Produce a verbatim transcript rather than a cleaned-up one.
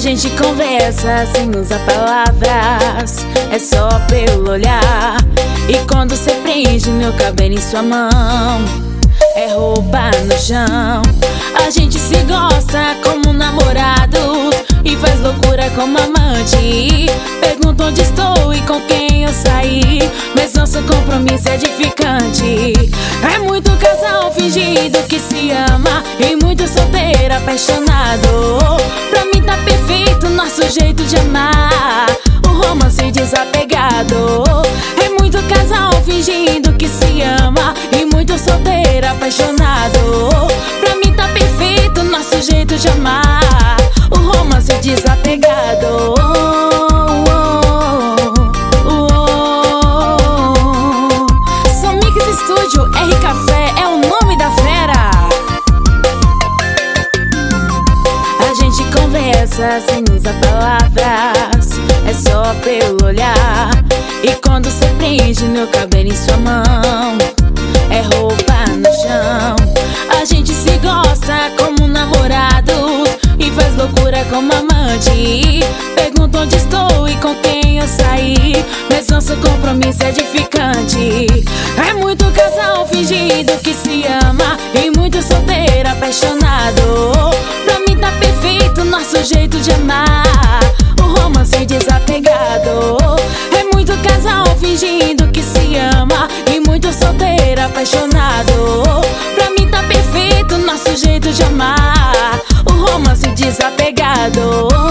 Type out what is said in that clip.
gente conversa sem usar palavras, é só pelo olhar. E quando cê prende meu cabelo em sua mão, é roupa no chão. A gente se gosta como namorados e faz loucura como amante. Pergunta onde estou e com quem eu saí, mas nosso compromisso é edificante. É muito casal fingido que se ama e muito solteiro apaixonado. Pra mim tá perfeito nosso jeito de amar, o romance desapegado. É muito casal fingindo que se ama e muito solteiro apaixonado. Pra mim tá perfeito nosso jeito de amar, o romance desapegado. Som Mix Estúdio, R Café é o nome da fera. A gente conversa sem usar palavras, é só pelo olhar. E quando cê prende meu cabelo em sua mão, é roupa no chão. A gente se gosta como namorados e faz loucura como amante. Pergunta onde estou e com quem eu saí, mas nosso compromisso é edificante. É muito casal fingido que se ama e muito solteiro apaixonado. Pra mim tá perfeito nosso jeito de amar, o romance desapegado. É muito casal fingindo que se ama e muito solteiro apaixonado. Pra mim tá perfeito nosso jeito de amar, o romance desapegado.